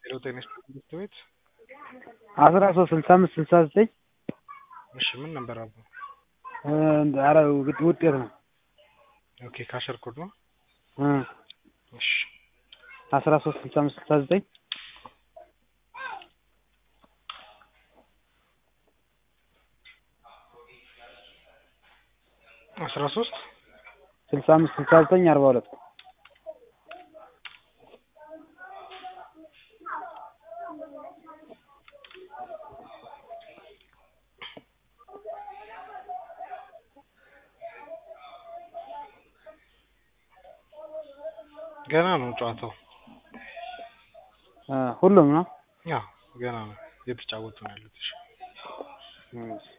ጤና ትምህርት ቤት 136569 እሺ ምን ነበር አባ? ኧረ ውጤት ነው። ኦኬ ካሸር ኮድ ነው። እሺ 136569 6569 42 ገና ነው ጨዋታው። ሁሉም ነው። ያ ገና ነው የተጫወቱ ነው ያሉት። እሺ